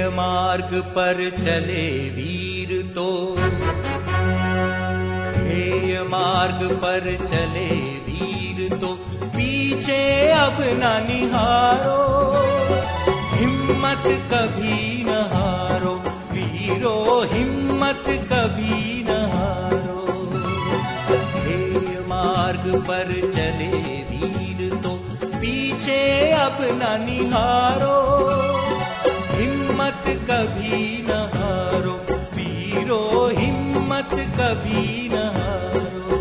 मार्ग पर चले वीर तो, ध्येय मार्ग पर चले वीर तो, पीछे अब न निहारो, हिम्मत कभी न हारो, वीरो हिम्मत कभी न हारो। ध्येय मार्ग पर चले वीर तो, पीछे अब न निहारो, हिम्मत कभी न हारो, वीरो हिम्मत कभी न हारो।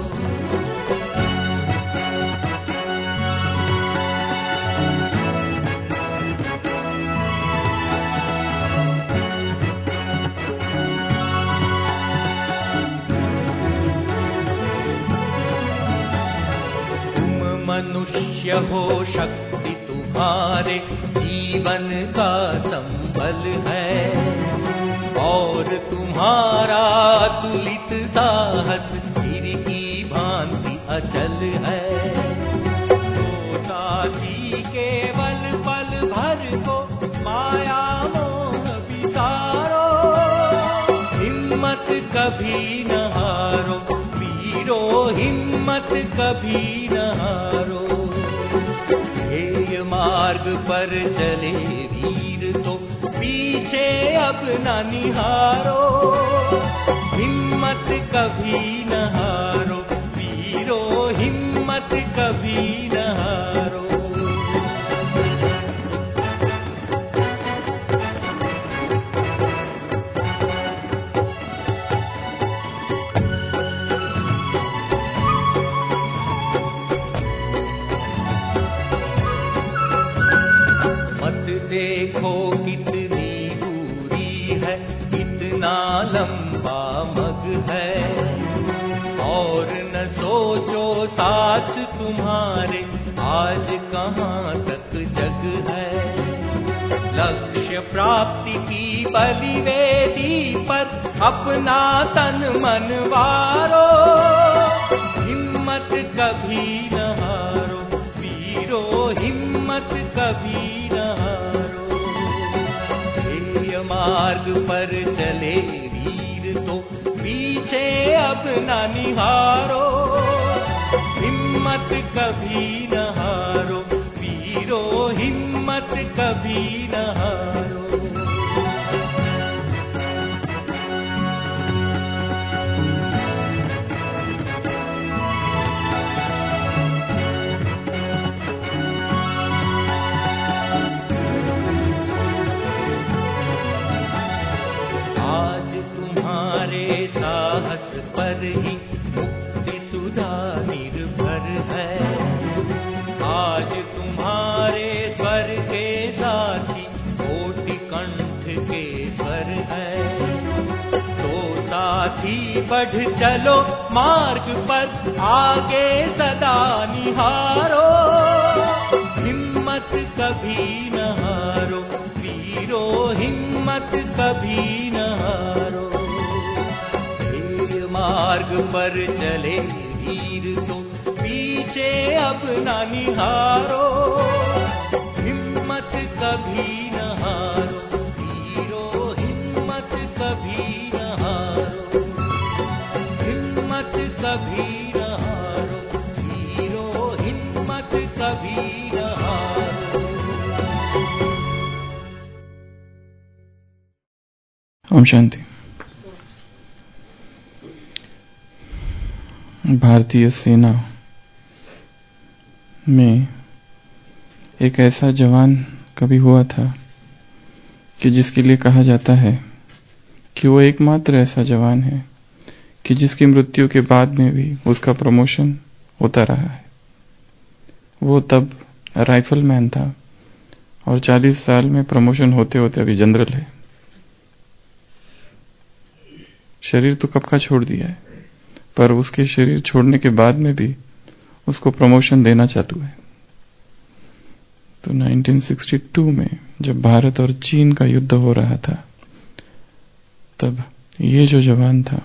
तुम मनुष्य हो, शक्ति तुम्हारे जीवन का संबल है, और तुम्हारा तुलित साहस हीर की भांति अचल है। तो साथी केवल पल भर को माया मोह विसारो, हिम्मत कभी न हारो, वीरो हिम्मत कभी न हारो। ध्येय मार्ग पर चले वीर तो, पीछे अब न निहारो, हिम्मत कभी न हारो, वीरो हिम्मत कभी न हारो। देखो कितनी दूरी है, कितना लंबा मग है, और न सोचो साथ तुम्हारे आज कहाँ तक जग है। लक्ष्य प्राप्ति की बलिवेदी पर अपना तन मन वारो, हिम्मत कभी न हारो, वीरो हिम्मत कभी न हारो। मार्ग पर चले वीर तो, पीछे अब न निहारो, हिम्मत कभी न हारो, वीरो हिम्मत कभी न हारो। साहस पर ही मुक्ति सुधा निर्भर है, आज तुम्हारे स्वर के साथी कोटि कंठ के स्वर है। तो साथी बढ़ चलो मार्ग पर, आगे सदा निहारो, हिम्मत कभी न हारो, वीरो हिम्मत कभी न हारो। मार्ग पर चले वीर तो, पीछे अब न निहारो, हिम्मत कभी न हारो, वीरो हिम्मत कभी न हारो, हिम्मत कभी न हारो, वीरो हिम्मत कभी न हारो। ओम शांति। भारतीय सेना में एक ऐसा जवान कभी हुआ था कि जिसके लिए कहा जाता है कि वो एकमात्र ऐसा जवान है कि जिसकी मृत्यु के बाद में भी उसका प्रमोशन होता रहा है। वो तब राइफलमैन था और 40 साल में प्रमोशन होते होते अभी जनरल है। शरीर तो कब का छोड़ दिया है, पर उसके शरीर छोड़ने के बाद में भी उसको प्रमोशन देना चालू है। तो 1962 में जब भारत और चीन का युद्ध हो रहा था, तब ये जो जवान था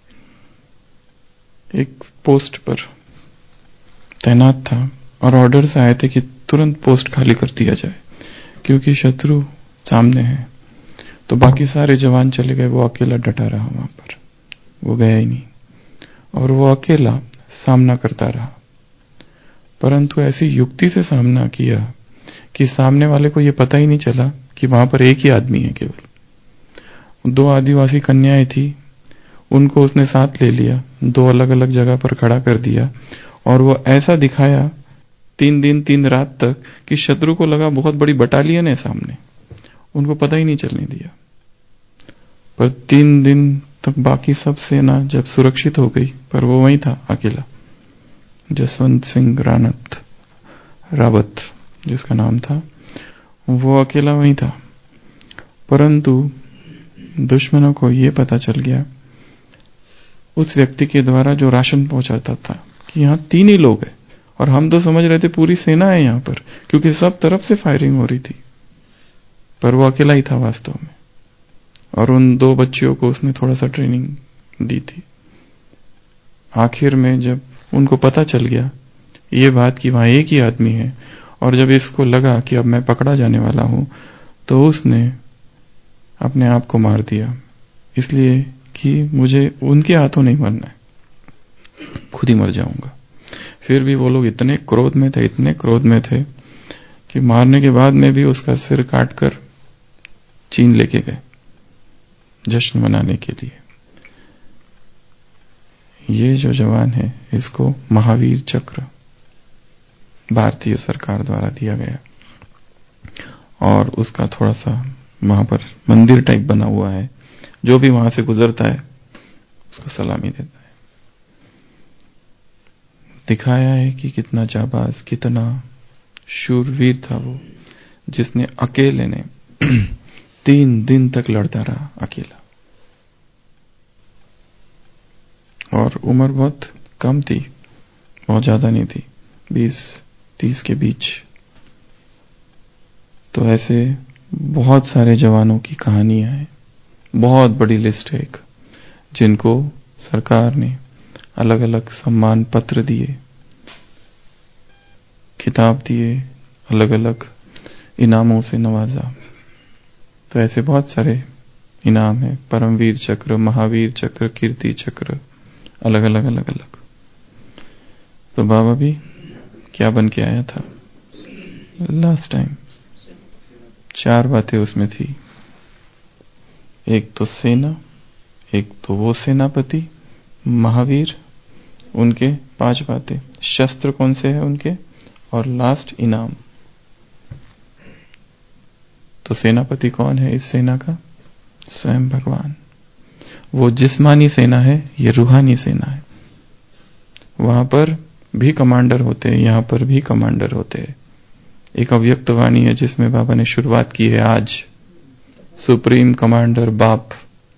एक पोस्ट पर तैनात था और ऑर्डर्स आए थे कि तुरंत पोस्ट खाली कर दिया जाए क्योंकि शत्रु सामने है। तो बाकी सारे जवान चले गए, वो अकेला डटा रहा वहां पर, वो गया ही नहीं और वो अकेला सामना करता रहा। परंतु ऐसी युक्ति से सामना किया कि सामने वाले को यह पता ही नहीं चला कि वहां पर एक ही आदमी है। केवल 2 आदिवासी कन्याएं थी, उनको उसने साथ ले लिया, 2 अलग अलग जगह पर खड़ा कर दिया और वो ऐसा दिखाया 3 दिन 3 रात तक कि शत्रु को लगा बहुत बड़ी बटालियन है सामने, उनको पता ही नहीं चलने दिया। पर 3 दिन तक बाकी सब सेना जब सुरक्षित हो गई, पर वो वहीं था अकेला। जसवंत सिंह रावत जिसका नाम था, वो अकेला वहीं था। परंतु दुश्मनों को यह पता चल गया उस व्यक्ति के द्वारा जो राशन पहुंचाता था कि यहां 3 ही लोग हैं, और हम तो समझ रहे थे पूरी सेना है यहां पर, क्योंकि सब तरफ से फायरिंग हो रही थी, पर वो अकेला ही था वास्तव में। और उन 2 बच्चियों को उसने थोड़ा सा ट्रेनिंग दी थी। आखिर में जब उनको पता चल गया ये बात कि वहां एक ही आदमी है, और जब इसको लगा कि अब मैं पकड़ा जाने वाला हूं, तो उसने अपने आप को मार दिया, इसलिए कि मुझे उनके हाथों नहीं मरना है, खुद ही मर जाऊंगा। फिर भी वो लोग इतने क्रोध में थे कि मारने के बाद में भी उसका सिर काटकर चीन लेके गए जश्न मनाने के लिए। ये जो जवान है, इसको महावीर चक्र भारतीय सरकार द्वारा दिया गया, और उसका थोड़ा सा वहां पर मंदिर टाइप बना हुआ है। जो भी वहां से गुजरता है उसको सलामी देता है। दिखाया है कि कितना जाबाज, कितना शूरवीर था वो, जिसने अकेले ने 3 दिन तक लड़ता रहा अकेला। और उम्र बहुत कम थी, बहुत ज्यादा नहीं थी, 20-30 के बीच। तो ऐसे बहुत सारे जवानों की कहानियां हैं, बहुत बड़ी लिस्ट है एक, जिनको सरकार ने अलग अलग सम्मान पत्र दिए, खिताब दिए, अलग अलग इनामों से नवाजा। तो ऐसे बहुत सारे इनाम है, परमवीर चक्र, महावीर चक्र, कीर्ति चक्र, अलग अलग। तो बाबा भी क्या बन के आया था लास्ट टाइम? 4 बातें उसमें थी। एक तो सेना, एक तो वो सेनापति महावीर, उनके 5 बातें, शस्त्र कौन से हैं उनके, और लास्ट इनाम। तो सेनापति कौन है इस सेना का? स्वयं भगवान। वो जिस्मानी सेना है, ये रूहानी सेना है। वहां पर भी कमांडर होते हैं, यहां पर भी कमांडर होते हैं। एक अव्यक्त वाणी है जिसमें बाबा ने शुरुआत की है आज। सुप्रीम कमांडर बाप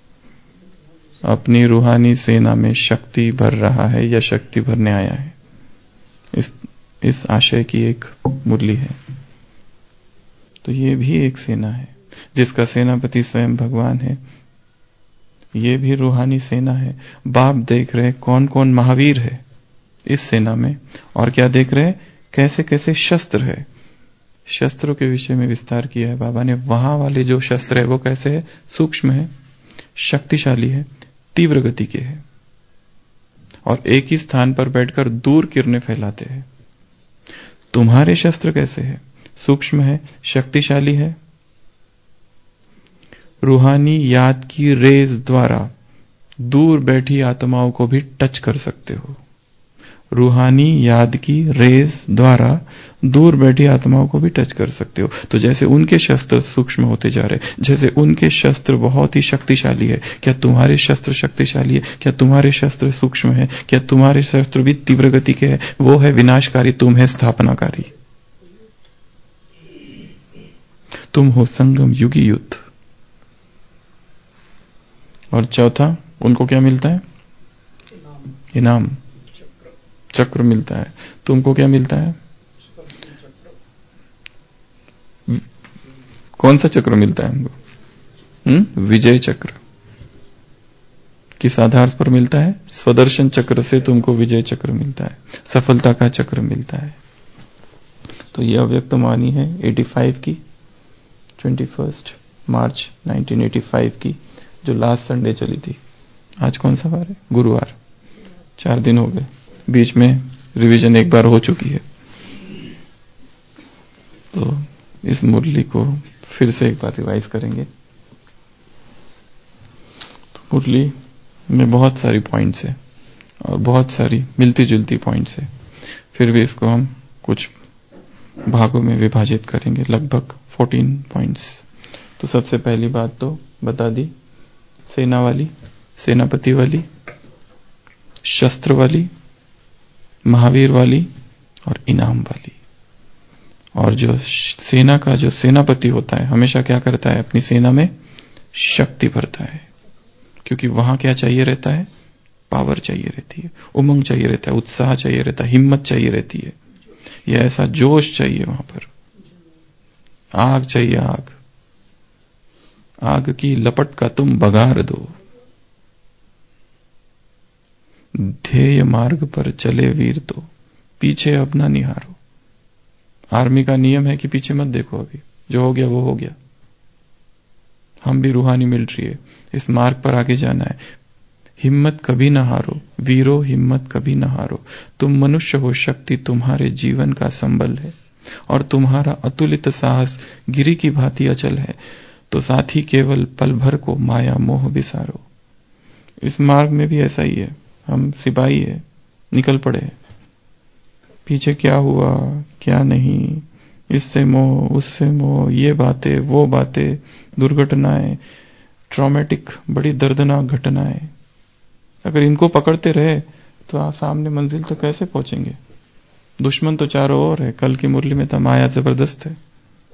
अपनी रूहानी सेना में शक्ति भर रहा है या शक्ति भरने आया है, इस आशय की एक मुरली है। तो ये भी एक सेना है जिसका सेनापति स्वयं भगवान है। ये भी रूहानी सेना है। बाप देख रहे कौन कौन महावीर है इस सेना में, और क्या देख रहे, कैसे कैसे शस्त्र है। शस्त्रों के विषय में विस्तार किया है बाबा ने। वहां वाले जो शस्त्र है वो कैसे है? सूक्ष्म है, शक्तिशाली है, तीव्र गति के है, और एक ही स्थान पर बैठकर दूर किरणें फैलाते हैं। तुम्हारे शस्त्र कैसे है? सूक्ष्म है, शक्तिशाली है, रूहानी याद की रेज द्वारा दूर बैठी आत्माओं को भी टच कर सकते हो। रूहानी याद की रेज द्वारा दूर बैठी आत्माओं को भी टच कर सकते हो। तो जैसे उनके शस्त्र सूक्ष्म होते जा रहे, जैसे उनके शस्त्र बहुत ही शक्तिशाली है, क्या तुम्हारे शस्त्र शक्तिशाली है? क्या तुम्हारे शस्त्र सूक्ष्म है? क्या तुम्हारे शस्त्र भी तीव्र गति के है? वो है विनाशकारी, तुम है स्थापनाकारी। तुम हो संगम युगी युद्ध। और चौथा, उनको क्या मिलता है? इनाम, चक्र मिलता है। तुमको क्या मिलता है? कौन सा चक्र मिलता है हमको? विजय चक्र। किस आधार पर मिलता है? स्वदर्शन चक्र से तुमको विजय चक्र मिलता है, सफलता का चक्र मिलता है। तो यह अव्यक्त वाणी है 85 की 21 मार्च 1985 की, जो लास्ट संडे चली थी। आज कौन सा वार है? गुरुवार। 4 दिन हो गए, बीच में रिवीजन एक बार हो चुकी है। तो इस मुरली को फिर से एक बार रिवाइज करेंगे। तो मुरली में बहुत सारी पॉइंट्स है और बहुत सारी मिलती जुलती पॉइंट्स है, फिर भी इसको हम कुछ भागों में विभाजित करेंगे, लगभग 14 पॉइंट्स। तो सबसे पहली बात तो बता दी, सेना वाली, सेनापति वाली, शस्त्र वाली, महावीर वाली और इनाम वाली। और जो सेना का जो सेनापति होता है हमेशा क्या करता है? अपनी सेना में शक्ति भरता है, क्योंकि वहां क्या चाहिए रहता है? पावर चाहिए रहती है, उमंग चाहिए रहता है, उत्साह चाहिए रहता है, हिम्मत चाहिए रहती है, ये ऐसा जोश चाहिए वहां पर, आग चाहिए, आग। आग की लपट का तुम बघार दो, ध्येय मार्ग पर चले वीर तो पीछे अब ना निहारो। आर्मी का नियम है कि पीछे मत देखो, अभी जो हो गया वो हो गया। हम भी रूहानी मिलिट्री है, इस मार्ग पर आगे जाना है। हिम्मत कभी न हारो वीरो, हिम्मत कभी न हारो। तुम मनुष्य हो, शक्ति तुम्हारे जीवन का संबल है, और तुम्हारा अतुलित साहस गिरी की भांति अचल है। तो साथी केवल पल भर को माया मोह बिसारो। इस मार्ग में भी ऐसा ही है, हम सिपाही है, निकल पड़े हैं, पीछे क्या हुआ क्या नहीं, इससे मोह उससे मोह, ये बातें वो बातें, दुर्घटनाएं, ट्रॉमेटिक बड़ी दर्दनाक घटनाएं। अगर इनको पकड़ते रहे तो सामने मंजिल तक कैसे पहुंचेंगे? दुश्मन तो चारों ओर है। कल की मुरली में तो माया जबरदस्त है,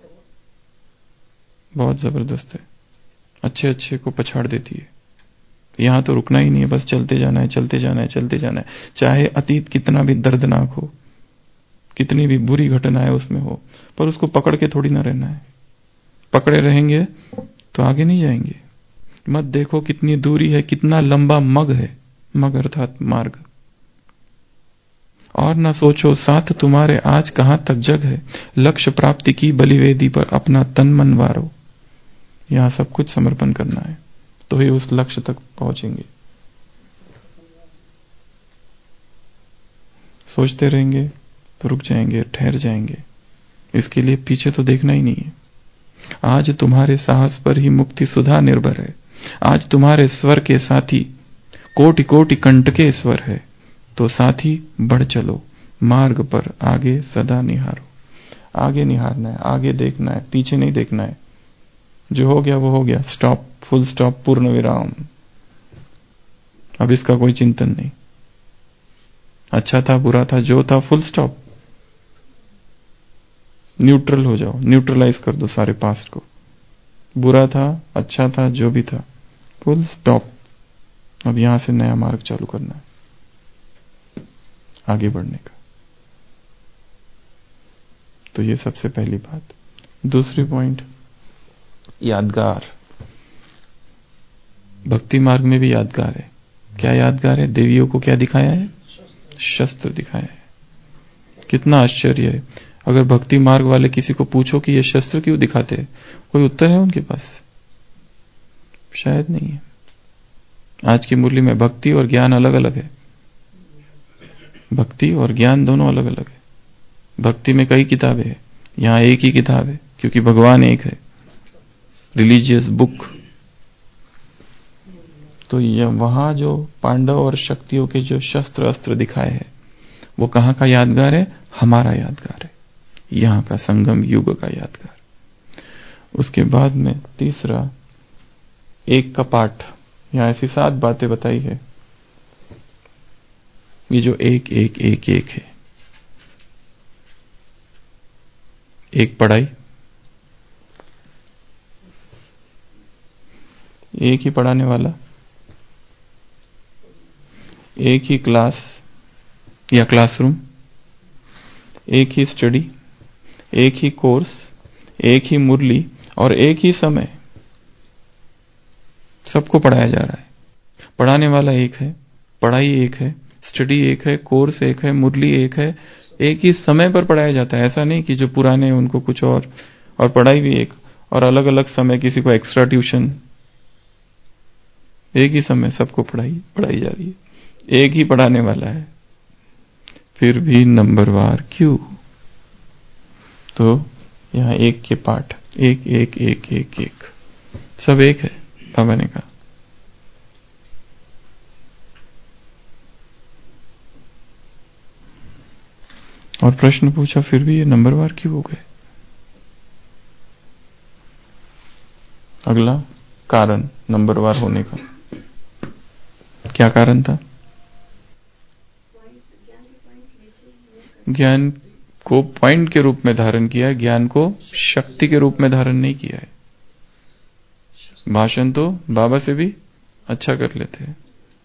बहुत जबरदस्त है, अच्छे अच्छे को पछाड़ देती है। यहां तो रुकना ही नहीं है, बस चलते जाना है, चलते जाना है, चलते जाना है। चाहे अतीत कितना भी दर्दनाक हो, कितनी भी बुरी घटनाएं उसमें हो, पर उसको पकड़ के थोड़ी ना रहना है। पकड़े रहेंगे तो आगे नहीं जाएंगे। मत देखो कितनी दूरी है, कितना लंबा मग है, मग अर्थात मार्ग। और ना सोचो साथ तुम्हारे आज कहां तक जग है, लक्ष्य प्राप्ति की बलिवेदी पर अपना तन मन वारो। यहां सब कुछ समर्पण करना है, तो ही उस लक्ष्य तक पहुंचेंगे। सोचते रहेंगे तो रुक जाएंगे, ठहर जाएंगे। इसके लिए पीछे तो देखना ही नहीं है। आज तुम्हारे साहस पर ही मुक्ति सुधा निर्भर है। आज तुम्हारे स्वर के साथी कोटि कोटि कंटके स्वर है। तो साथी बढ़ चलो, मार्ग पर आगे सदा निहारो। आगे निहारना है, आगे देखना है, पीछे नहीं देखना है। जो हो गया वो हो गया, स्टॉप, फुल स्टॉप, पूर्ण विराम। अब इसका कोई चिंतन नहीं। अच्छा था बुरा था जो था, फुल स्टॉप। न्यूट्रल हो जाओ, न्यूट्रलाइज कर दो सारे पास्ट को। बुरा था अच्छा था जो भी था, फुल स्टॉप। अब यहां से नया मार्ग चालू करना है, आगे बढ़ने का। तो ये सबसे पहली बात। दूसरी पॉइंट, यादगार। भक्ति मार्ग में भी यादगार है। क्या यादगार है? देवियों को क्या दिखाया है? शस्त्र दिखाया है। कितना आश्चर्य है। अगर भक्ति मार्ग वाले किसी को पूछो कि ये शस्त्र क्यों दिखाते हैं, कोई उत्तर है उनके पास? शायद नहीं है। आज की मुरली में भक्ति और ज्ञान अलग अलग है। भक्ति और ज्ञान दोनों अलग अलग है। भक्ति में कई किताबें हैं, यहां एक ही किताब है, क्योंकि भगवान एक है, रिलीजियस बुक। तो ये वहां जो पांडव और शक्तियों के जो शस्त्र अस्त्र दिखाए हैं, वो कहां का यादगार है? हमारा यादगार है, यहां का संगम युग का यादगार। उसके बाद में तीसरा, एक का पाठ। यहां ऐसी 7 बातें बताई है, ये जो एक एक एक एक है। एक पढ़ाई, एक ही पढ़ाने वाला, एक ही क्लास या क्लासरूम, एक ही स्टडी, एक ही कोर्स, एक ही मुरली और एक ही समय। सबको पढ़ाया जा रहा है। पढ़ाने वाला एक है, पढ़ाई एक है, स्टडी एक है, कोर्स एक है, मुरली एक है, एक ही समय पर पढ़ाया जाता है। ऐसा नहीं कि जो पुराने हैं उनको कुछ और पढ़ाई भी एक। और अलग अलग समय किसी को एक्स्ट्रा ट्यूशन, एक ही समय सबको पढ़ाई जा रही है, एक ही पढ़ाने वाला है, फिर भी नंबरवार क्यों? तो यहां एक के पाठ, एक एक एक एक एक, सब एक है, बाबा ने कहा। और प्रश्न पूछा फिर भी ये नंबरवार क्यों हो गए? अगला कारण नंबरवार होने का क्या कारण था? ज्ञान को पॉइंट के रूप में धारण किया है, ज्ञान को शक्ति के रूप में धारण नहीं किया है। भाषण तो बाबा से भी अच्छा कर लेते हैं,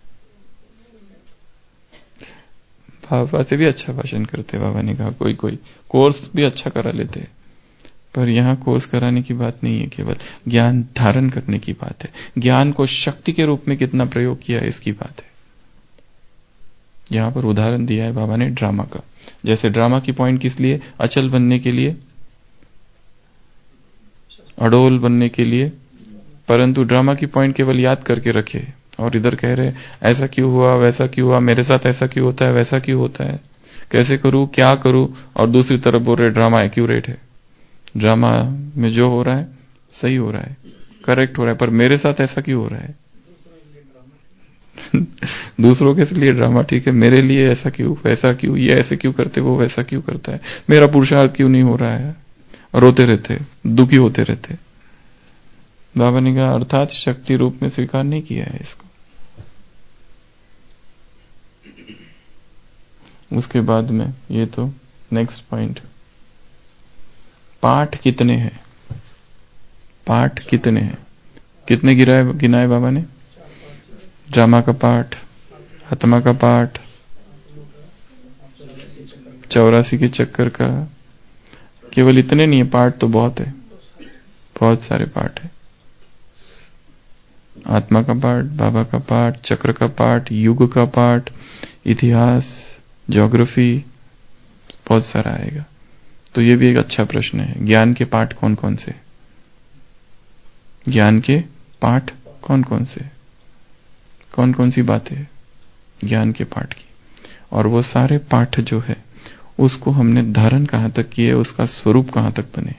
बाबा से भी अच्छा भाषण करते। बाबा ने कहा कोई कोई कोर्स भी अच्छा करा लेते हैं, पर यहां कोर्स कराने की बात नहीं है, केवल ज्ञान धारण करने की बात है। ज्ञान को शक्ति के रूप में कितना प्रयोग किया है इसकी बात है। यहां पर उदाहरण दिया है बाबा ने ड्रामा का। जैसे ड्रामा की पॉइंट किस लिए? अचल बनने के लिए, अडोल बनने के लिए, परंतु ड्रामा की पॉइंट केवल याद करके रखे और इधर कह रहे ऐसा क्यों हुआ, वैसा क्यों हुआ, मेरे साथ ऐसा क्यों होता है, वैसा क्यों होता है, कैसे करूं, क्या करूं, और दूसरी तरफ बोल रहे ड्रामा एक्यूरेट है, ड्रामा में जो हो रहा है सही हो रहा है, करेक्ट हो रहा है, पर मेरे साथ ऐसा क्यों हो रहा है? दूसरों के लिए ड्रामा ठीक है, मेरे लिए ऐसा क्यों, वैसा क्यों, ये ऐसे क्यों करते, वो वैसा क्यों करता है, मेरा पुरुषार्थ क्यों नहीं हो रहा है, रोते रहते, दुखी होते रहते। बाबा ने कहा अर्थात शक्ति रूप में स्वीकार नहीं किया है इसको। उसके बाद में ये तो नेक्स्ट पॉइंट, पाठ कितने हैं? पाठ कितने हैं? कितने गिनाए बाबा ने? ड्रामा का पाठ, आत्मा का पाठ, 84 के चक्कर का, केवल इतने नहीं है, पाठ तो बहुत है, बहुत सारे पाठ है। आत्मा का पाठ, बाबा का पाठ, चक्र का पाठ, युग का पाठ, इतिहास, ज्योग्राफी, बहुत सारा आएगा। तो ये भी एक अच्छा प्रश्न है, ज्ञान के पाठ कौन कौन से? ज्ञान के पाठ कौन कौन से? कौन कौन सी बातें ज्ञान के पाठ की? और वो सारे पाठ जो है उसको हमने धारण कहां तक किए, उसका स्वरूप कहां तक बने।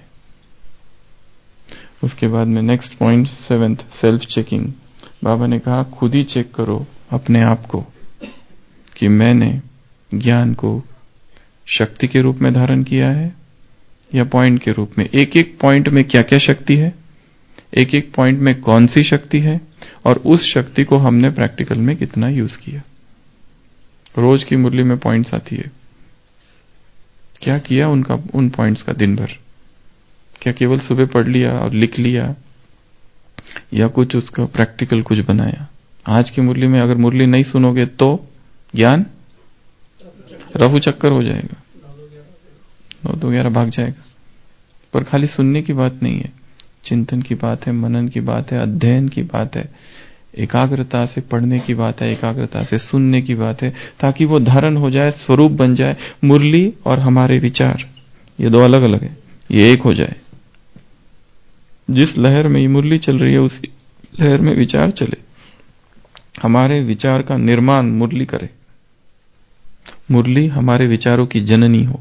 उसके बाद में next point 7th, self checking. बाबा ने कहा खुद ही चेक करो अपने आप को कि मैंने ज्ञान को शक्ति के रूप में धारण किया है या पॉइंट के रूप में। एक एक पॉइंट में क्या क्या शक्ति है, एक एक पॉइंट में कौन सी शक्ति है, और उस शक्ति को हमने प्रैक्टिकल में कितना यूज किया। रोज की मुरली में पॉइंट्स आती है, क्या किया उनका, उन पॉइंट्स का दिन भर? क्या केवल सुबह पढ़ लिया और लिख लिया, या कुछ उसका प्रैक्टिकल कुछ बनाया? आज की मुरली में अगर मुरली नहीं सुनोगे तो ज्ञान रफू चक्कर हो जाएगा, 9-2-11 भाग जाएगा। पर खाली सुनने की बात नहीं है, चिंतन की बात है, मनन की बात है, अध्ययन की बात है, एकाग्रता से पढ़ने की बात है, एकाग्रता से सुनने की बात है, ताकि वो धारण हो जाए, स्वरूप बन जाए। मुरली और हमारे विचार ये दो अलग अलग है, ये एक हो जाए। जिस लहर में ये मुरली चल रही है उसी लहर में विचार चले, हमारे विचार का निर्माण मुरली करे, मुरली हमारे विचारों की जननी हो।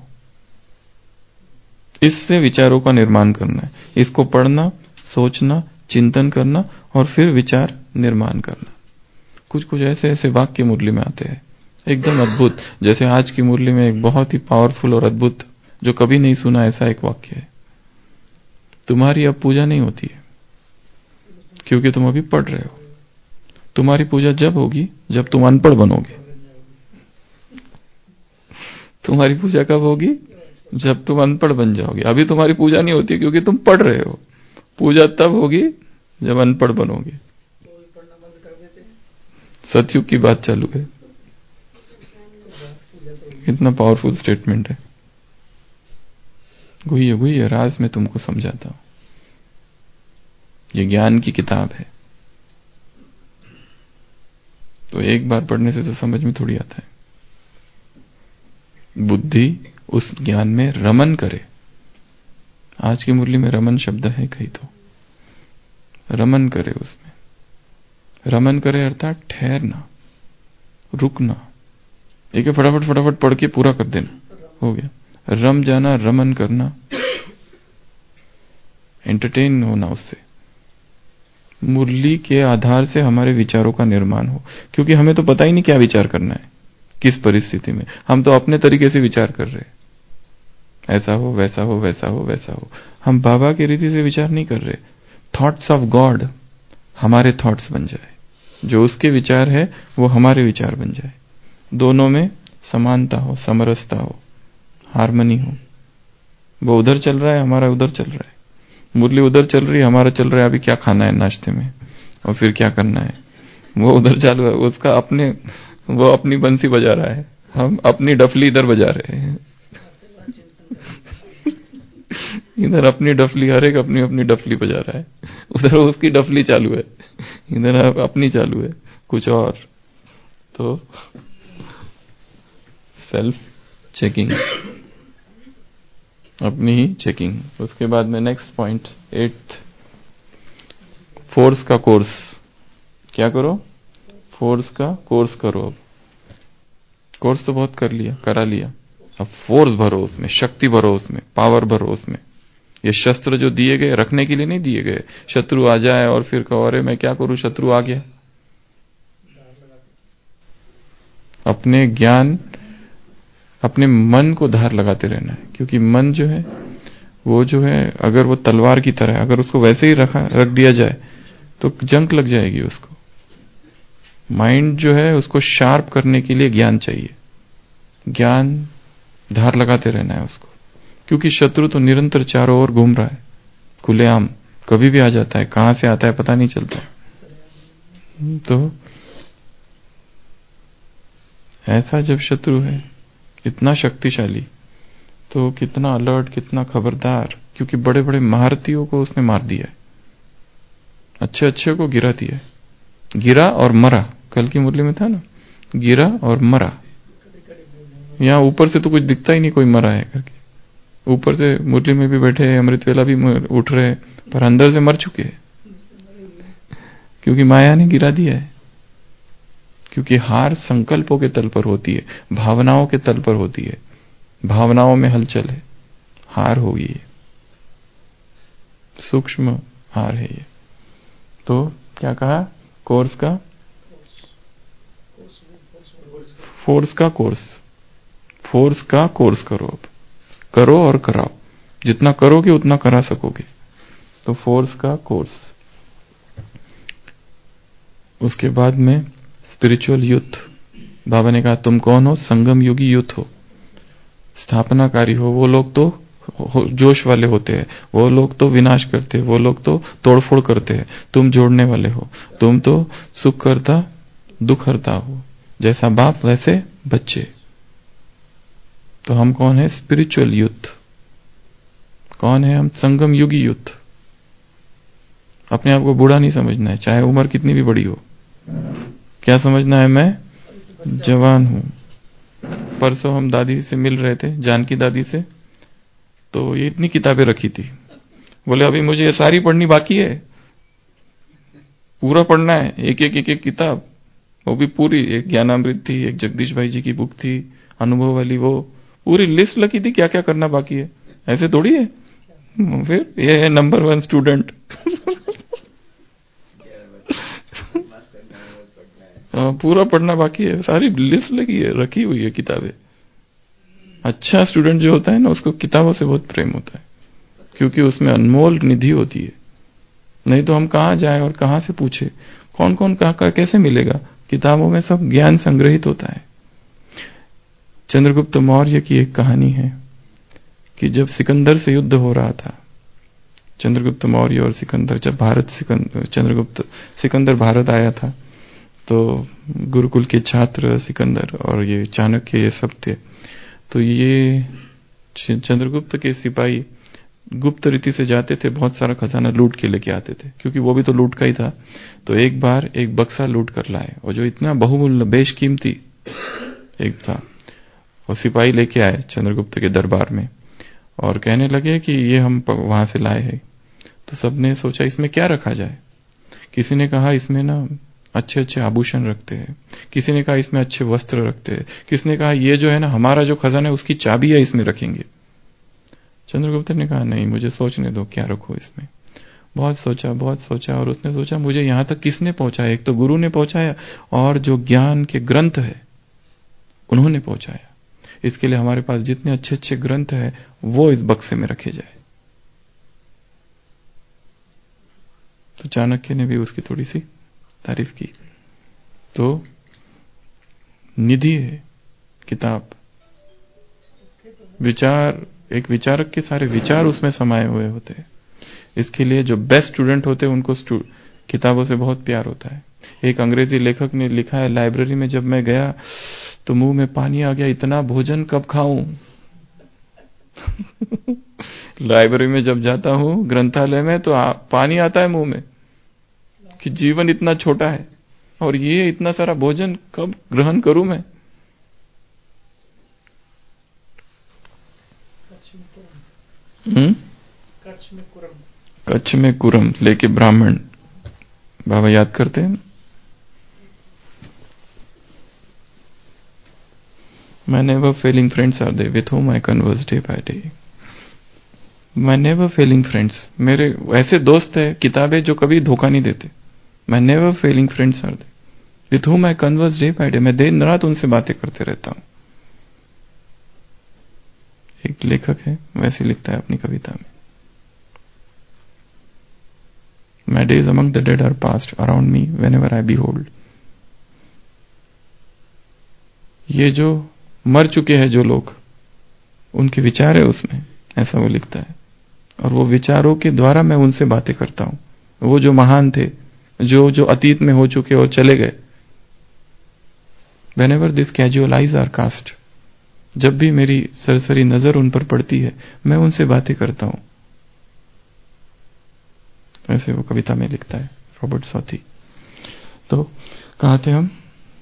इससे विचारों का निर्माण करना है, इसको पढ़ना, सोचना, चिंतन करना और फिर विचार निर्माण करना। कुछ कुछ ऐसे ऐसे वाक्य मुरली में आते हैं एकदम अद्भुत। जैसे आज की मुरली में एक बहुत ही पावरफुल और अद्भुत, जो कभी नहीं सुना ऐसा एक वाक्य है, तुम्हारी अब पूजा नहीं होती है क्योंकि तुम अभी पढ़ रहे हो। तुम्हारी पूजा जब होगी जब तुम अनपढ़ बनोगे। तुम्हारी पूजा कब होगी? जब तुम अनपढ़ बन जाओगे। अभी तुम्हारी पूजा नहीं होती क्योंकि तुम पढ़ रहे हो। पूजा तब होगी जब अनपढ़ बनोगे। सतयुग की बात चालू है। कितना पावरफुल स्टेटमेंट है। गुहिए गुहिए राज में तुमको समझाता हूं। ये ज्ञान की किताब है, तो एक बार पढ़ने से तो समझ में थोड़ी आता है। बुद्धि उस ज्ञान में रमन करे। आज की मुरली में रमन शब्द है कहीं तो रमन करे उसमें। रमन करे अर्थात ठहरना, रुकना। एक फटाफट फटाफट पढ़ के पूरा कर देना, हो गया। रम जाना, रमन करना, एंटरटेन होना उससे। मुरली के आधार से हमारे विचारों का निर्माण हो, क्योंकि हमें तो पता ही नहीं क्या विचार करना है, किस परिस्थिति में। हम तो अपने तरीके से विचार कर रहे हैं, ऐसा हो, वैसा हो, वैसा हो, वैसा हो। हम बाबा की रीति से विचार नहीं कर रहे। थॉट्स ऑफ गॉड हमारे थॉट्स बन जाए, जो उसके विचार है वो हमारे विचार बन जाए। दोनों में समानता हो, समरसता हो, हार्मनी हो। वो उधर चल रहा है, हमारा उधर चल रहा है। मुरली उधर चल रही है, हमारा चल रहा है अभी क्या खाना है नाश्ते में, और फिर क्या करना है। वो उधर चालू है, उसका अपने, वो अपनी बंसी बजा रहा है, हम अपनी डफली इधर बजा रहे हैं। इधर अपनी डफली, हर एक अपनी अपनी डफली बजा रहा है, उधर उसकी डफली चालू है, इधर अपनी चालू है कुछ और। तो सेल्फ चेकिंग, अपनी ही चेकिंग। उसके बाद में नेक्स्ट पॉइंट 8th, फोर्स का कोर्स। क्या करो? फोर्स का कोर्स करो। अब कोर्स तो बहुत कर लिया, करा लिया, अब फोर्स भरो उसमें, शक्ति भरो उसमें, पावर भरो उसमें। ये शस्त्र जो दिए गए रखने के लिए नहीं दिए गए। शत्रु आ जाए और फिर कहो अरे मैं क्या करूं, शत्रु आ गया। अपने ज्ञान, अपने मन को धार लगाते रहना है, क्योंकि मन जो है वो जो है, अगर वो तलवार की तरह है, अगर उसको वैसे ही रख दिया जाए तो जंग लग जाएगी उसको। माइंड जो है उसको शार्प करने के लिए ज्ञान चाहिए, ज्ञान धार लगाते रहना है उसको, क्योंकि शत्रु तो निरंतर चारों ओर घूम रहा है, खुलेआम कभी भी आ जाता है, कहां से आता है पता नहीं चलता। तो ऐसा जब शत्रु है इतना शक्तिशाली, तो कितना अलर्ट, कितना खबरदार, क्योंकि बड़े बड़े महारथियों को उसने मार दिया है, अच्छे अच्छे को गिरा दिया है। गिरा और मरा, कल की मुरली में था ना, गिरा और मरा। यहां ऊपर से तो कुछ दिखता ही नहीं कोई मरा है करके, ऊपर से मुरली में भी बैठे हैं, अमृत वेला भी उठ रहे हैं, पर अंदर से मर चुके हैं, क्योंकि माया ने गिरा दिया है। क्योंकि हार संकल्पों के तल पर होती है, भावनाओं के तल पर होती है, भावनाओं में हलचल है, हार होगी ये, सूक्ष्म हार है ये। तो क्या कहा? कोर्स का, फोर्स का कोर्स, फोर्स का कोर्स करो। अब करो और कराओ, जितना करोगे उतना करा सकोगे। तो फोर्स का कोर्स। उसके बाद में स्पिरिचुअल यूथ। बाबा ने कहा तुम कौन हो? संगम युगी यूथ हो, स्थापनाकारी हो। वो लोग तो जोश वाले होते हैं, वो लोग तो विनाश करते हैं, वो लोग तो तोड़फोड़ करते हैं। तुम जोड़ने वाले हो, तुम तो सुख करता दुख हरता हो, जैसा बाप वैसे बच्चे। तो हम कौन है? Spiritual youth. कौन है हम? संगम युगी यूथ। अपने आप को बूढ़ा नहीं समझना है, चाहे उम्र कितनी भी बड़ी हो। क्या समझना है? मैं जवान हूं। परसों हम दादी से मिल रहे थे, जानकी दादी से, तो ये इतनी किताबें रखी थी। बोले अभी मुझे ये सारी पढ़नी बाकी है, पूरा पढ़ना है, एक एक किताब, वो भी पूरी। एक ज्ञानामृत थी, एक जगदीश भाई जी की बुक थी, अनुभव वाली, वो पूरी लिस्ट लगी थी क्या क्या करना बाकी है। ऐसे थोड़ी है। फिर ये है नंबर 1 स्टूडेंट। पूरा पढ़ना बाकी है, सारी लिस्ट लगी है, रखी हुई है किताबें। अच्छा स्टूडेंट जो होता है ना, उसको किताबों से बहुत प्रेम होता है, क्योंकि उसमें अनमोल निधि होती है। नहीं तो हम कहां जाएं और कहां से पूछे, कौन कौन कहां कैसे मिलेगा? किताबों में सब ज्ञान संग्रहित होता है। चंद्रगुप्त मौर्य की एक कहानी है कि जब सिकंदर से युद्ध हो रहा था, चंद्रगुप्त मौर्य और सिकंदर, जब सिकंदर भारत आया था, तो गुरुकुल के छात्र सिकंदर और ये चाणक्य ये सब थे। तो ये चंद्रगुप्त के सिपाही गुप्त रीति से जाते थे, बहुत सारा खजाना लूट के लेके आते थे, क्योंकि वो भी तो लूट का ही था। तो एक बार एक बक्सा लूट कर लाए, और जो इतना बहुमूल्य बेशकीमती एक था, वो सिपाही लेके आए चंद्रगुप्त के दरबार में और कहने लगे कि ये हम वहां से लाए हैं। तो सबने सोचा इसमें क्या रखा जाए, किसी ने कहा इसमें ना अच्छे अच्छे आभूषण रखते हैं, किसी ने कहा इसमें अच्छे वस्त्र रखते हैं, किसी ने कहा ये जो है ना हमारा जो खजाना है उसकी चाबी है इसमें रखेंगे। चंद्रगुप्त ने कहा नहीं, मुझे सोचने दो क्या रखो इसमें। बहुत सोचा और उसने सोचा मुझे यहां तक किसने पहुंचाया? एक तो गुरु ने पहुंचाया और जो ज्ञान के ग्रंथ है उन्होंने पहुंचाया। इसके लिए हमारे पास जितने अच्छे अच्छे ग्रंथ है वो इस बक्से में रखे जाए। तो चाणक्य ने भी उसकी थोड़ी सी तारीफ की। तो निधि है किताब, विचार, एक विचारक के सारे विचार उसमें समाये हुए होते हैं। इसके लिए जो बेस्ट स्टूडेंट होते हैं उनको किताबों से बहुत प्यार होता है। एक अंग्रेजी लेखक ने लिखा है, लाइब्रेरी में जब मैं गया तो मुंह में पानी आ गया, इतना भोजन कब खाऊं। लाइब्रेरी में जब जाता हूं, ग्रंथालय में, तो पानी आता है मुंह में कि जीवन इतना छोटा है और ये इतना सारा भोजन कब ग्रहण करूं मैं। कच्छ में कुरम लेके ब्राह्मण बाबा याद करते हैं। My never failing friends are they with whom I converse day by day. My never failing friends, मेरे ऐसे दोस्त है किताबें जो कभी धोखा नहीं देते। My never failing friends are they with whom I converse day by day, मैं दिन रात उनसे बातें करते रहता हूं। एक लेखक है वैसे लिखता है अपनी कविता में, My days among the dead are past around me whenever I behold. ये जो मर चुके हैं जो लोग, उनके विचार है उसमें, ऐसा वो लिखता है। और वो विचारों के द्वारा मैं उनसे बातें करता हूं। वो जो महान थे, जो अतीत में हो चुके और चले गए। Whenever these casual eyes are cast, जब भी मेरी सरसरी नजर उन पर पड़ती है मैं उनसे बातें करता हूं। ऐसे वो कविता में लिखता है रॉबर्ट सॉथी। तो कहाँ थे हम?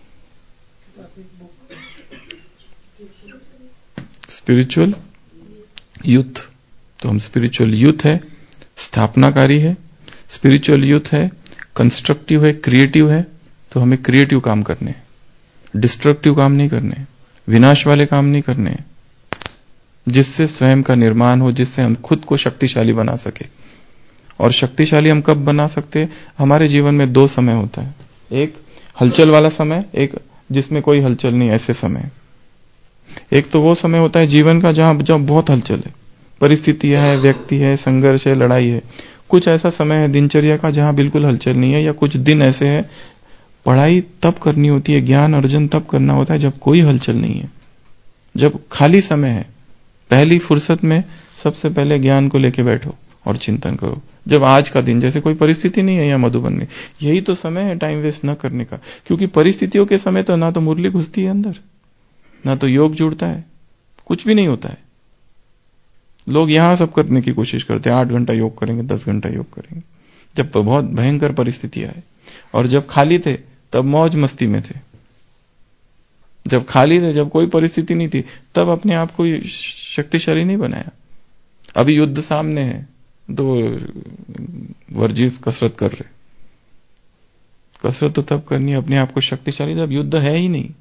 Spiritual youth. तो हम स्पिरिचुअल यूथ है, स्थापनाकारी है, स्पिरिचुअल यूथ है, कंस्ट्रक्टिव है, क्रिएटिव है। तो हमें क्रिएटिव काम करने हैं, डिस्ट्रक्टिव काम नहीं करने, विनाश वाले काम नहीं करने, जिससे स्वयं का निर्माण हो, जिससे हम खुद को शक्तिशाली बना सके। और शक्तिशाली हम कब बना सकते? हमारे जीवन में दो समय होता है, एक हलचल वाला समय, एक जिसमें कोई हलचल नहीं, ऐसे समय। एक तो वो समय होता है जीवन का जहां बहुत हलचल है, परिस्थितियां है, व्यक्ति है, संघर्ष है, लड़ाई है। कुछ ऐसा समय है दिनचर्या का जहां बिल्कुल हलचल नहीं है, या कुछ दिन ऐसे हैं पढ़ाई तब करनी होती है, ज्ञान अर्जन तब करना होता है जब कोई हलचल नहीं है, जब खाली समय है। पहली फुर्सत में सबसे पहले ज्ञान को लेके बैठो और चिंतन करो। जब आज का दिन, जैसे कोई परिस्थिति नहीं है यहाँ मधुबन में, यही तो समय है टाइम वेस्ट न करने का। क्योंकि परिस्थितियों के समय तो ना तो मुरली घुसती है अंदर, ना तो योग जुड़ता है, कुछ भी नहीं होता है। लोग यहां सब करने की कोशिश करते हैं, 8 घंटा योग करेंगे, 10 घंटा योग करेंगे, जब बहुत भयंकर परिस्थिति आए। और जब खाली थे तब मौज मस्ती में थे, जब खाली थे, जब कोई परिस्थिति नहीं थी, तब अपने आप को शक्तिशाली नहीं बनाया। अभी युद्ध सामने है, 2 वर्जिश कसरत कर रहे। कसरत तो तब करनी है अपने आप को शक्तिशाली जब युद्ध है ही नहीं।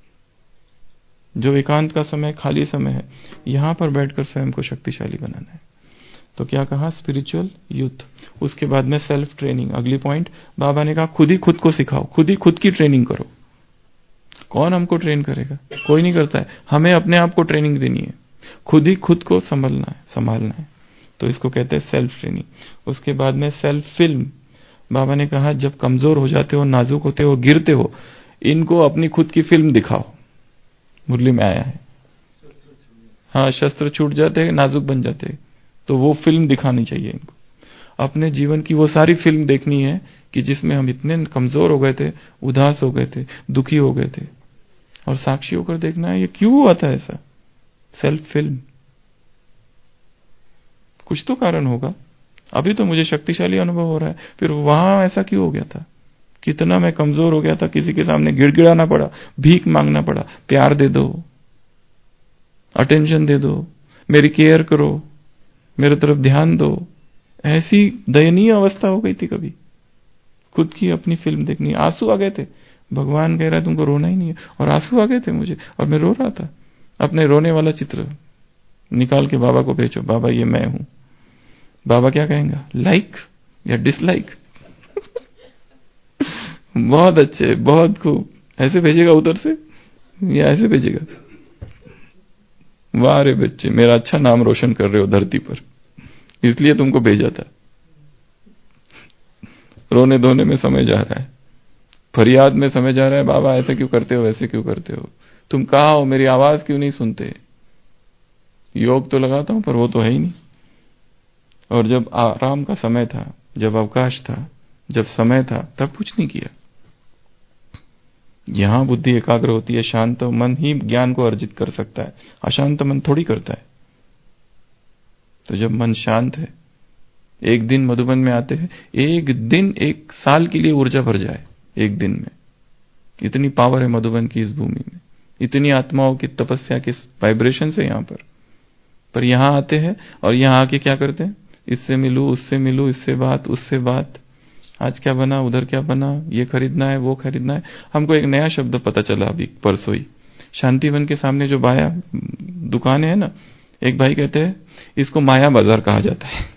जो एकांत का समय, खाली समय है, यहां पर बैठकर स्वयं को शक्तिशाली बनाना है। तो क्या कहा? Spiritual youth. उसके बाद में सेल्फ ट्रेनिंग, अगली पॉइंट बाबा ने कहा खुद ही खुद को सिखाओ, खुद ही खुद की ट्रेनिंग करो। कौन हमको ट्रेन करेगा? कोई नहीं करता है। हमें अपने आप को ट्रेनिंग देनी है, खुद ही खुद को संभालना है। तो इसको कहते हैं सेल्फ ट्रेनिंग। उसके बाद में सेल्फ फिल्म। बाबा ने कहा जब कमजोर हो जाते हो, नाजुक होते हो, गिरते हो, इनको अपनी खुद की फिल्म दिखाओ। मुरली में आया है, हाँ, शस्त्र छूट जाते हैं, नाजुक बन जाते हैं, तो वो फिल्म दिखानी चाहिए इनको। अपने जीवन की वो सारी फिल्म देखनी है कि जिसमें हम इतने कमजोर हो गए थे, उदास हो गए थे, दुखी हो गए थे, और साक्षी होकर देखना है ये क्यों हुआ था ऐसा। Self film. कुछ तो कारण होगा, अभी तो मुझे शक्तिशाली अनुभव हो रहा है, फिर वहां ऐसा क्यों हो गया था, कितना मैं कमजोर हो गया था, किसी के सामने गिड़गिड़ाना पड़ा, भीख मांगना पड़ा, प्यार दे दो, अटेंशन दे दो, मेरी केयर करो, मेरे तरफ ध्यान दो। ऐसी दयनीय अवस्था हो गई थी कभी, खुद की अपनी फिल्म देखनी है। आंसू आ गए थे, भगवान कह रहा है तुमको रोना ही नहीं है, और आंसू आ गए थे मुझे और मैं रो रहा था। अपने रोने वाला चित्र निकाल के बाबा को भेजो, बाबा ये मैं हूं। बाबा क्या कहेंगे, लाइक या डिसलाइक? बहुत अच्छे, बहुत खूब, ऐसे भेजेगा उधर से या ऐसे भेजेगा? वाह रे बच्चे, मेरा अच्छा नाम रोशन कर रहे हो धरती पर, इसलिए तुमको भेजा था। रोने धोने में समय जा रहा है, फरियाद में समय जा रहा है, बाबा ऐसे क्यों करते हो, ऐसे क्यों करते हो, तुम कहाँ हो, मेरी आवाज क्यों नहीं सुनते? योग तो लगाता हूं पर वो तो है ही नहीं। और जब आराम का समय था, जब अवकाश था, जब समय था, तब कुछ नहीं किया। यहां बुद्धि एकाग्र होती है, शांत मन ही ज्ञान को अर्जित कर सकता है, अशांत मन थोड़ी करता है। तो जब मन शांत है, एक दिन मधुबन में आते हैं, एक दिन 1 साल के लिए ऊर्जा भर जाए एक दिन में। इतनी पावर है मधुबन की इस भूमि में, इतनी आत्माओं की तपस्या के वाइब्रेशन है यहां पर यहां आते हैं और यहां आके क्या करते हैं, इससे मिलूं, उससे मिलूं, इससे बात, उससे बात, आज क्या बना, उधर क्या बना, ये खरीदना है, वो खरीदना है। हमको एक नया शब्द पता चला अभी परसों ही, शांतिवन के सामने जो बाया दुकान है ना, एक भाई कहते हैं इसको माया बाजार कहा जाता है।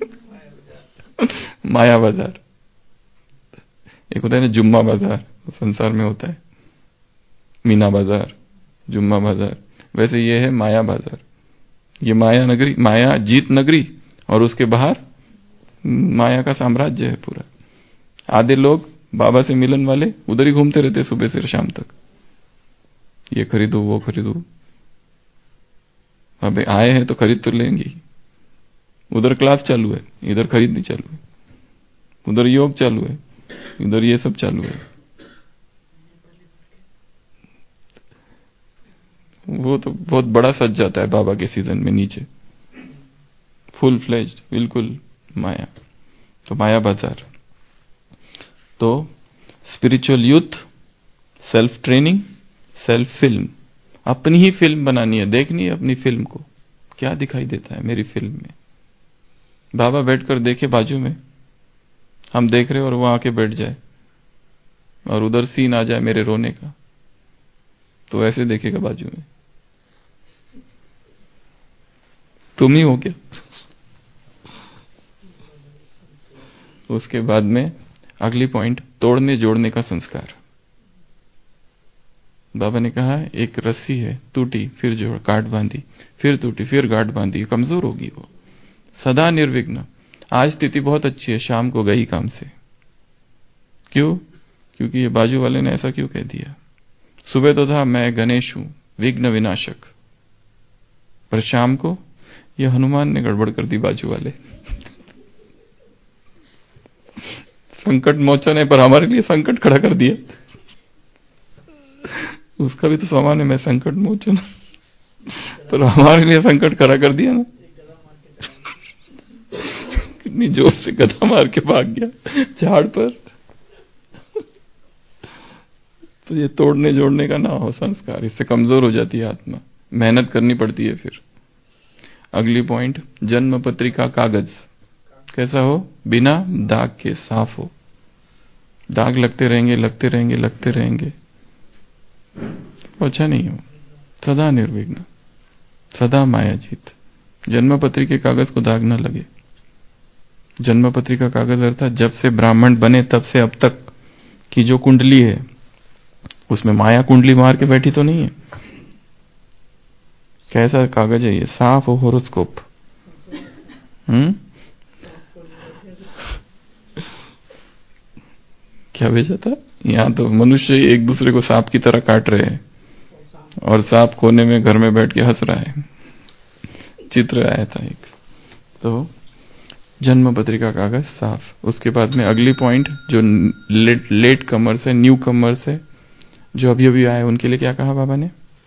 माया बाजार, एक होता है ना जुम्मा बाजार, संसार में होता है मीना बाजार, जुम्मा बाजार, वैसे ये है माया बाजार। ये माया नगरी, माया जीत नगरी, और उसके बाहर माया का साम्राज्य है पूरा। आधे लोग बाबा से मिलन वाले उधर ही घूमते रहते सुबह से शाम तक, ये खरीदो, वो खरीदो। अबे आए हैं तो खरीद तो लेंगे। उधर क्लास चालू है, इधर खरीदनी चालू है, उधर योग चालू है, इधर ये सब चालू है। वो तो बहुत बड़ा सज जाता है बाबा के सीजन में नीचे, फुल फ्लेज्ड, बिल्कुल माया। तो माया बाजार। तो spiritual youth, self training, self film, अपनी ही फिल्म बनानी है, देखनी है अपनी फिल्म को, क्या दिखाई देता है मेरी फिल्म में। बाबा बैठकर देखे बाजू में, हम देख रहे और वो आके बैठ जाए और उधर सीन आ जाए मेरे रोने का, तो ऐसे देखेगा बाजू में, तुम ही हो क्या? उसके बाद में अगली पॉइंट, तोड़ने जोड़ने का संस्कार। बाबा ने कहा एक रस्सी है, टूटी फिर जोड़, गांठ बांधी, फिर टूटी फिर गांठ बांधी, कमजोर होगी वो, सदा निर्विघ्न। आज स्थिति बहुत अच्छी है, शाम को गई काम से, क्यों? क्योंकि ये बाजू वाले ने ऐसा क्यों कह दिया। सुबह तो था मैं गणेश हूं, विघ्न विनाशक, पर शाम को ये हनुमान ने गड़बड़ कर दी बाजू वाले। संकट मोचन है पर हमारे लिए संकट खड़ा कर दिया। उसका भी तो समान है, मैं संकट मोचन, पर हमारे लिए संकट खड़ा कर दिया ना। कितनी जोर से गदा मार के भाग गया झाड़ पर। तो ये तोड़ने जोड़ने का ना हो संस्कार, इससे कमजोर हो जाती है आत्मा, मेहनत करनी पड़ती है फिर। अगली पॉइंट, जन्म पत्रिका कागज कैसा हो, बिना दाग के साफ हो। दाग लगते रहेंगे, लगते रहेंगे, लगते रहेंगे, अच्छा नहीं हो। सदा निर्विघ्न, सदा मायाजीत। जन्म पत्रिका कागज को दाग न लगे। जन्म पत्रिका कागज अर्थात जब से ब्राह्मण बने तब से अब तक की जो कुंडली है, उसमें माया कुंडली मार के बैठी तो नहीं है। कैसा कागज है ये, साफ हो, होरोस्कोप। क्या भेजा था? यहां तो मनुष्य एक दूसरे को सांप की तरह काट रहे हैं और सांप कोने में घर में बैठ के हंस रहा है। चित्र आया था एक। तो जन्म पत्रिका कागज साफ। उसके बाद में अगली पॉइंट, जो लेट कमर्स है, न्यू कमर्स है, जो अभी अभी आए, उनके लिए क्या कहा बाबा ने?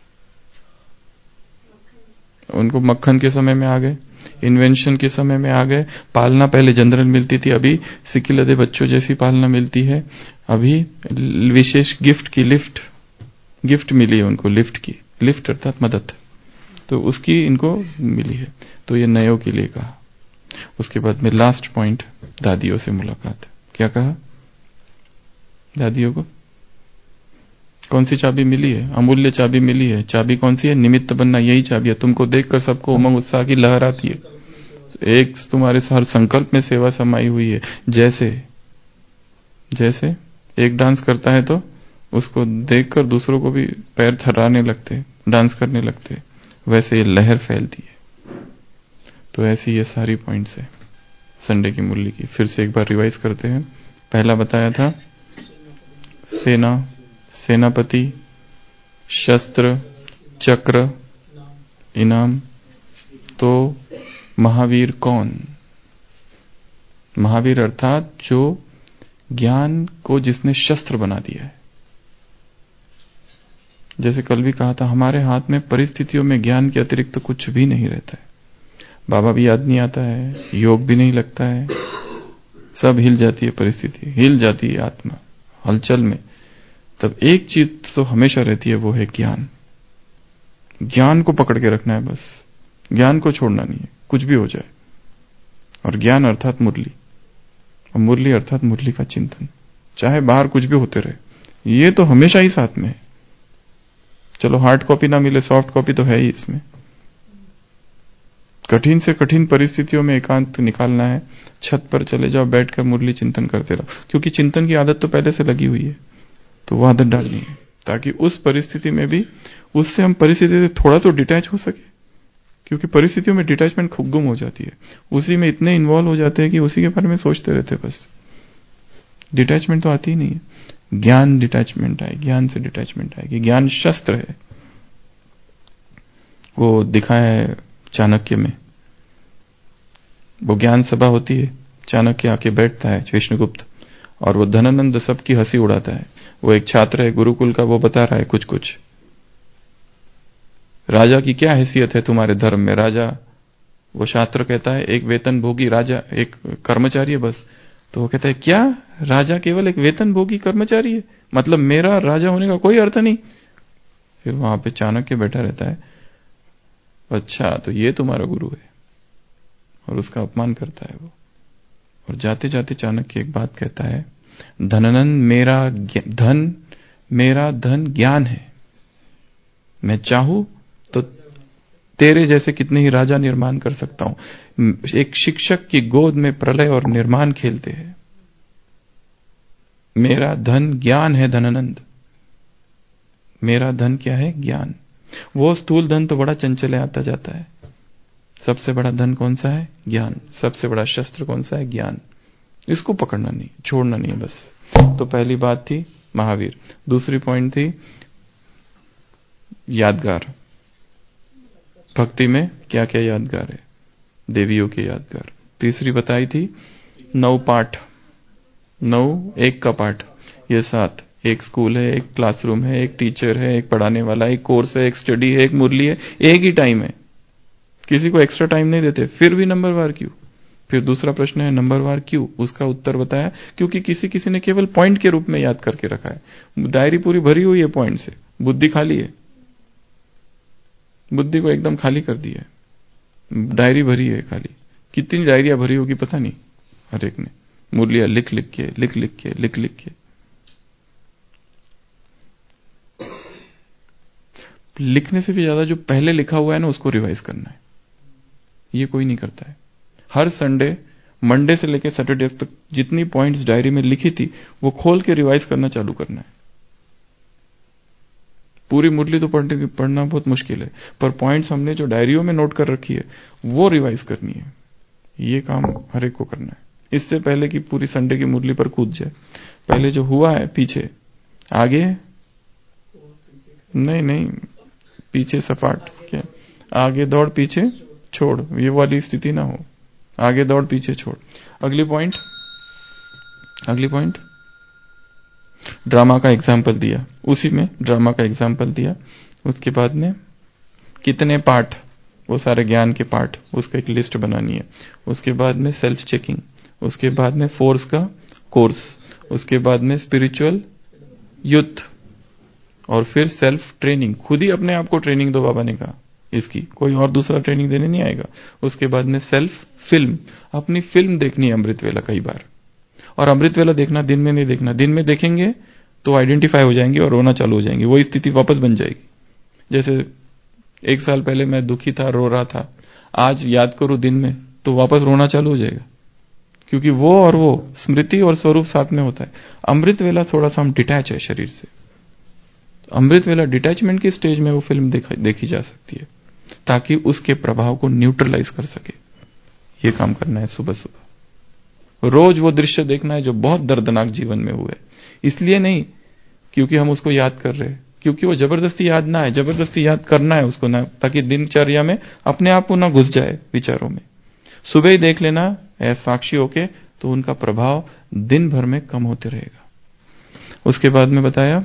उनको मक्खन के समय में आ गए, इन्वेंशन के समय में आ गए। पालना पहले जनरल मिलती थी, अभी सिक्किलदे बच्चों जैसी पालना मिलती है। अभी विशेष गिफ्ट की गिफ्ट मिली है उनको, लिफ्ट की, लिफ्ट अर्थात मदद, तो उसकी इनको मिली है। तो ये नयों के लिए कहा। उसके बाद में लास्ट पॉइंट, दादियों से मुलाकात। क्या कहा? दादियों को कौन सी चाबी मिली है? अमूल्य चाबी मिली है। चाबी कौन सी है? निमित्त बनना, यही चाबी है। तुमको देखकर सबको उमंग उत्साह की लहर आती है। एक तुम्हारे हर संकल्प में सेवा समाई हुई है। जैसे एक डांस करता है तो उसको देखकर दूसरों को भी पैर थर्राने लगते, डांस करने लगते, वैसे ये लहर फैलती है। तो ऐसी ये सारी पॉइंट्स है संडे की मुरली की। फिर से एक बार रिवाइज करते हैं। पहला बताया था सेना, सेनापति, शस्त्र, चक्र, इनाम। तो महावीर कौन? महावीर अर्थात जो ज्ञान को जिसने शस्त्र बना दिया है। जैसे कल भी कहा था, हमारे हाथ में परिस्थितियों में ज्ञान के अतिरिक्त तो कुछ भी नहीं रहता है। बाबा भी याद नहीं आता है, योग भी नहीं लगता है, सब हिल जाती है परिस्थिति, हिल जाती है आत्मा हलचल में। तब एक चीज तो हमेशा रहती है, वो है ज्ञान। ज्ञान को पकड़ के रखना है बस, ज्ञान को छोड़ना नहीं है, कुछ भी हो जाए। और ज्ञान अर्थात मुरली, और मुरली अर्थात मुरली का चिंतन, चाहे बाहर कुछ भी होते रहे, ये तो हमेशा ही साथ में है। चलो हार्ड कॉपी ना मिले, सॉफ्ट कॉपी तो है ही इसमें। कठिन से कठिन परिस्थितियों में एकांत निकालना है, छत पर चले जाओ, बैठकर मुरली चिंतन करते रहो, क्योंकि चिंतन की आदत तो पहले से लगी हुई है। तो वो आदत डालनी है ताकि उस परिस्थिति में भी उससे हम परिस्थिति से थोड़ा तो डिटैच हो सके, क्योंकि परिस्थितियों में डिटैचमेंट खूब गुम हो जाती है। उसी में इतने इन्वॉल्व हो जाते हैं कि उसी के बारे में सोचते रहते, बस डिटैचमेंट तो आती ही नहीं है। ज्ञान डिटैचमेंट आए, ज्ञान से डिटैचमेंट आएगी। ज्ञान शस्त्र है। वो दिखाया है चाणक्य में। वो ज्ञान सभा होती है, चाणक्य आके बैठता है, विष्णुगुप्त, और वो धनानंद सबकी हंसी उड़ाता है। वो एक छात्र है गुरुकुल का, वो बता रहा है कुछ कुछ, राजा की क्या हैसियत है तुम्हारे धर्म में? राजा, वो छात्र कहता है एक वेतनभोगी राजा, एक कर्मचारी है बस। तो वो कहता है क्या, राजा केवल एक वेतनभोगी कर्मचारी है? मतलब मेरा राजा होने का कोई अर्थ नहीं? फिर वहां पे चाणक्य बैठा रहता है, अच्छा तो ये तुम्हारा गुरु है, और उसका अपमान करता है वो। और जाते जाते चाणक्य एक बात कहता है, धनानंद मेरा धन ज्ञान है। मैं चाहूं तो तेरे जैसे कितने ही राजा निर्माण कर सकता हूं। एक शिक्षक की गोद में प्रलय और निर्माण खेलते हैं। मेरा धन ज्ञान है धनानंद, मेरा धन क्या है? ज्ञान। वो स्थूल धन तो बड़ा चंचल है, आता जाता है। सबसे बड़ा धन कौन सा है? ज्ञान। सबसे बड़ा शस्त्र कौन सा है? ज्ञान। इसको पकड़ना नहीं, छोड़ना नहीं है बस। तो पहली बात थी महावीर। दूसरी पॉइंट थी यादगार। भक्ति में क्या क्या यादगार है? देवियों के यादगार। तीसरी बताई थी 9 पाठ, 9 एक का पाठ, ये 7। एक स्कूल है, एक क्लासरूम है, एक टीचर है, एक पढ़ाने वाला, एक कोर्स है, एक स्टडी है, एक मुरली है, एक ही टाइम है। किसी को एक्स्ट्रा टाइम नहीं देते, फिर भी नंबरवार क्यों? फिर दूसरा प्रश्न है नंबरवार क्यों? उसका उत्तर बताया, क्योंकि किसी किसी ने केवल पॉइंट के रूप में याद करके रखा है। डायरी पूरी भरी हुई है पॉइंट से, बुद्धि खाली है, बुद्धि को एकदम खाली कर दिया है, डायरी भरी है खाली। कितनी डायरियां भरी होगी पता नहीं, हर एक ने मुरलियां लिख लिख के। लिखने से भी ज्यादा जो पहले लिखा हुआ है ना, उसको रिवाइज करना है। ये कोई नहीं करता है। हर संडे, मंडे से लेकर सैटरडे तक जितनी पॉइंट्स डायरी में लिखी थी, वो खोल के रिवाइज करना चालू करना है। पूरी मुरली तो पढ़ना बहुत मुश्किल है, पर पॉइंट्स हमने जो डायरियों में नोट कर रखी है, वो रिवाइज करनी है। ये काम हर एक को करना है, इससे पहले कि पूरी संडे की मुरली पर कूद जाए। पहले जो हुआ है पीछे, आगे नहीं, पीछे सपाट, क्या आगे दौड़ पीछे छोड़, ये वाली स्थिति ना हो। आगे दौड़ पीछे छोड़। अगली पॉइंट ड्रामा का एग्जाम्पल दिया, उसी में ड्रामा का एग्जाम्पल दिया। उसके बाद में कितने पार्ट, वो सारे ज्ञान के पार्ट, उसका एक लिस्ट बनानी है। उसके बाद में सेल्फ चेकिंग, उसके बाद में फोर्स का कोर्स, उसके बाद में स्पिरिचुअल युद्ध, और फिर सेल्फ ट्रेनिंग। खुद ही अपने आप को ट्रेनिंग दो, बाबा ने कहा इसकी, कोई और दूसरा ट्रेनिंग देने नहीं आएगा। उसके बाद में सेल्फ फिल्म, अपनी फिल्म देखनी है अमृत वेला कई बार, और अमृत वेला देखना दिन में नहीं देखना। दिन में देखेंगे तो आइडेंटिफाई हो जाएंगे और रोना चालू हो जाएंगे, वही स्थिति वापस बन जाएगी। जैसे 1 साल पहले मैं दुखी था, रो रहा था, आज याद करूं दिन में तो वापस रोना चालू हो जाएगा, क्योंकि वो और वो स्मृति और स्वरूप साथ में होता है। अमृत वेला थोड़ा सा हम डिटैच है शरीर से। अमृत वेला डिटैचमेंट की स्टेज में वो फिल्म देखी जा सकती है, ताकि उसके प्रभाव को न्यूट्रलाइज कर सके। ये काम करना है सुबह सुबह। रोज वो दृश्य देखना है जो बहुत दर्दनाक जीवन में हुए, इसलिए नहीं क्योंकि हम उसको याद कर रहे हैं, क्योंकि वो जबरदस्ती याद ना है, जबरदस्ती याद करना है उसको ना, ताकि दिनचर्या में अपने आप वो ना घुस जाए विचारों में। सुबह ही देख लेना ऐसा साक्षी होके, तो उनका प्रभाव दिन भर में कम होते रहेगा। उसके बाद में बताया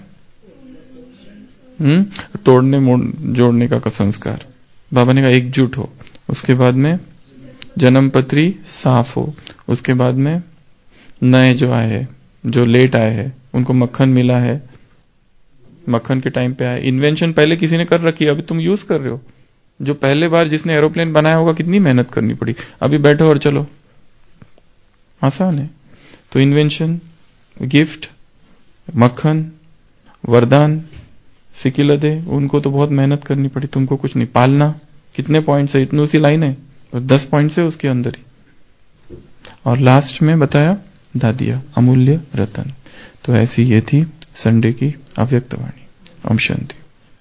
तोड़ने जोड़ने का संस्कार। बाबा ने कहा एकजुट हो। उसके बाद में जन्म पत्री साफ हो। उसके बाद में नए जो आए हैं, जो लेट आए हैं, उनको मक्खन मिला है, मक्खन के टाइम पे आए। इन्वेंशन पहले किसी ने कर रखी है, अभी तुम यूज कर रहे हो। जो पहले बार जिसने एरोप्लेन बनाया होगा कितनी मेहनत करनी पड़ी, अभी बैठो और चलो, आसान है। तो इन्वेंशन, गिफ्ट, मक्खन, वरदान, सिकिलदे, उनको तो बहुत मेहनत करनी पड़ी, तुमको कुछ नहीं। पालना, कितने पॉइंट्स है, इतनी सी लाइन है और 10 पॉइंट्स है उसके अंदर ही। और लास्ट में बताया दादिया, अमूल्य रतन। तो ऐसी ये थी संडे की अव्यक्त वाणी। ओम शांति।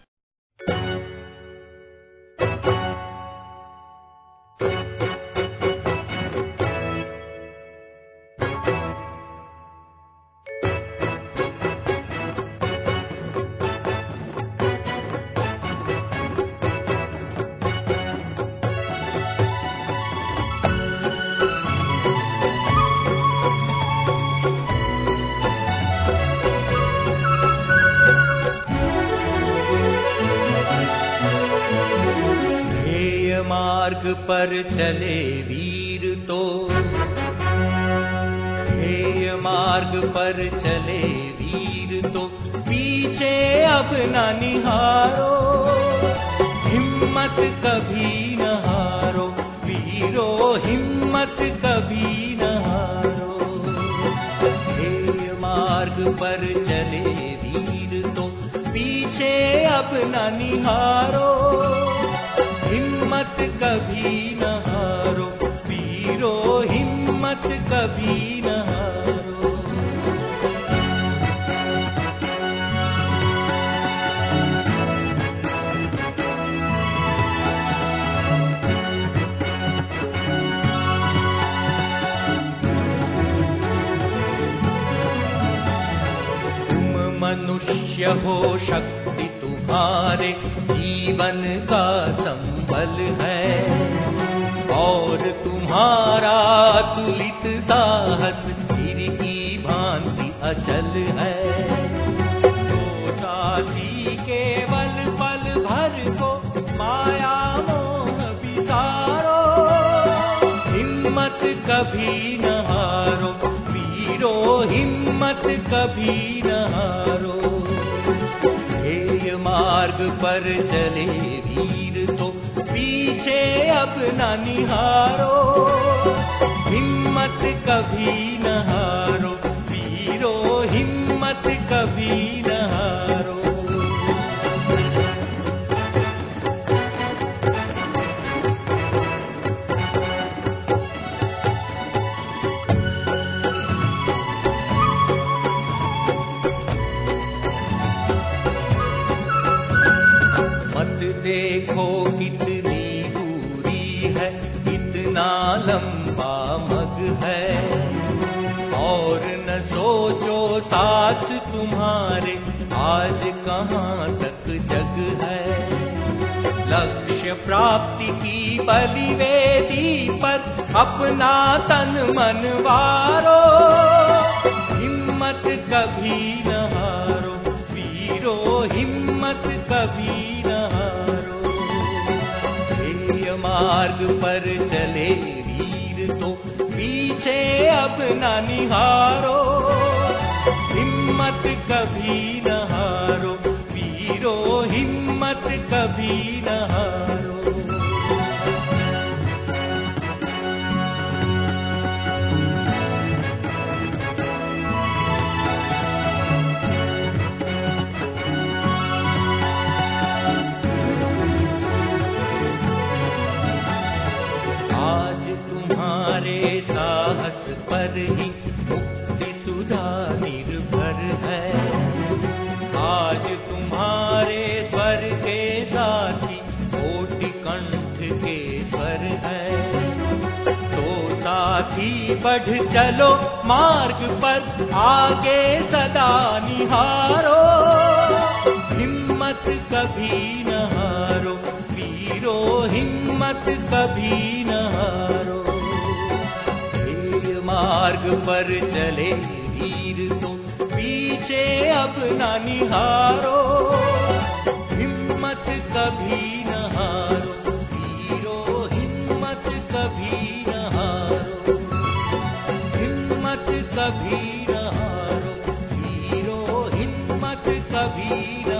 मार्ग पर चले वीर तो, ध्येय मार्ग पर चले वीर तो, पीछे अब न निहारो, हिम्मत कभी न हारो, वीरो हिम्मत कभी न हारो। ध्येय मार्ग पर चले वीर तो, पीछे अब न निहारो, हिम्मत कभी न हारो, वीरो हिम्मत कभी न हारो। तुम मनुष्य हो, शक्ति तुम्हारे जीवन का संबल है, और तुम्हारा तुलित साहस हीर की भांति अचल है। तो साथी केवल पल भर को माया मोह बिसारो, हिम्मत कभी न हारो, वीरो हिम्मत कभी न हारो। ध्येय मार्ग पर चले वीर तो, पीछे अब न निहारो, हिम्मत कभी न हारो, वीरो हिम्मत कभी न हारो। देखो कितनी दूरी है, कितना लंबा मग है, और न सोचो साथ तुम्हारे आज कहाँ तक जग है। लक्ष्य प्राप्ति की बलिवेदी पर अपना तन मन वारो, हिम्मत कभी न हारो, वीरो हिम्मत कभी न हारो। मार्ग पर चले वीर तो, पीछे अब न निहारो, हिम्मत कभी न हारो, वीरो हिम्मत कभी न हारो। मुक्ति सुधा निर्भर है। आज तुम्हारे स्वर के साथी कोटि कंठ के स्वर है। तो साथी बढ़ चलो मार्ग पर, आगे सदा निहारो। हिम्मत कभी न हारो वीरो, हिम्मत कभी न हारो। ध्येय मार्ग पर चले वीर तो पीछे अब न निहारो। हिम्मत कभी न हारो वीरो, हिम्मत कभी न हारो। हिम्मत कभी न हारो वीरो, हिम्मत कभी न